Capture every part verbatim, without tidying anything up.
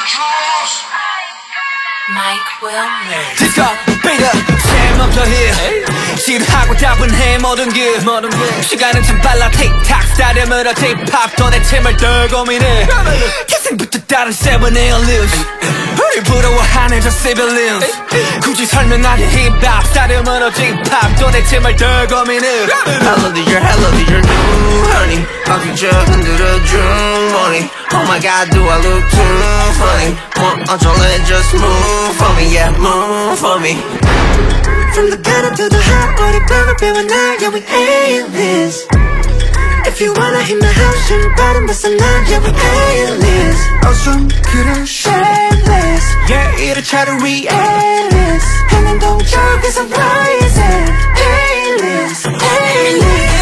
Mike Wilmer. Disco, beat up, jam up the hill. 지루하고 따분해 모든 길 시간은 참 빨라 틱탁 스타일이므로 힙합 도대체 뭘 더 고민해 태생부터 다른 seven aliens 우리 부러워하는 저 civilians 굳이 설명하기 힙합 스타일이므로 힙합 도대체 뭘 더 고민해 Hello dear, hello dear new honey 바퀴 흔들어 준 money Oh my god do I look too funny 뭐 어쩔래 just move for me yeah move for me From the gutter to the hot, 우리 벽을 배워나 yeah we aliens If you wanna hit my house, 좀 빠른 벗어나 yeah we aliens 어쩜 그래 shameless Yeah 이를 차려 we aliens 하는 동쪽에서 rising aliens aliens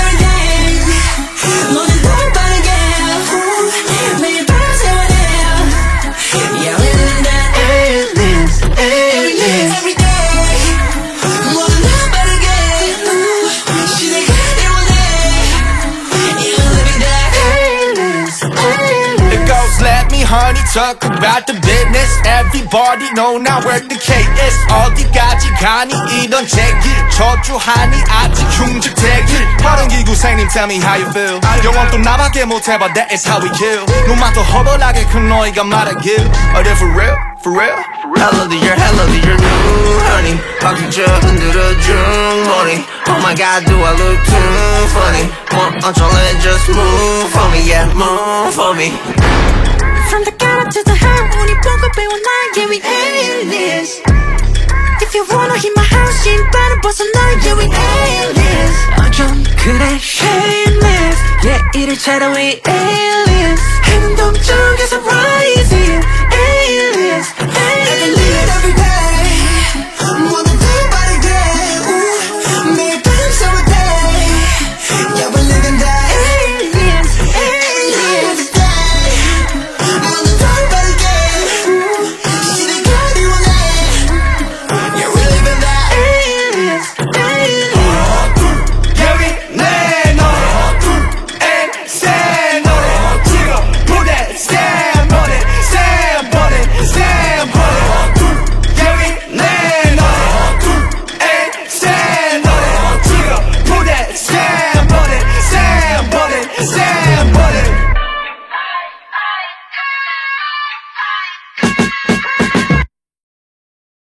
모든 걸 빠르게 매일 밤 세워내 Yeah we living that aliens aliens every day 모든 걸 빠르게 시대가 때문에 Yeah we living that aliens aliens It goes let me honey talk about the business Everybody know now where the K is 어디까지 가니 이런 제길 저주하니 아직 흉측대길 빠른 기구생님 tell me how you feel 영원 또 나밖에 못해봐 that is how we kill 눈만도 허벌나게 큰 너희가 말하길 Are they for real? For real? Hello dear, hello dear new honey 바퀴 흔들어 준 money Oh my god do I look too funny 뭐 어쩔래 just move for me yeah move for me From the gutter to the high, 우리 벽을 배워나 yeah we aliens If you wanna hit my house, 신발을 벗어나 yeah we aliens 어쩜 그래 shameless Yeah 이를 차려 we aliens 해는 동쪽에서 rising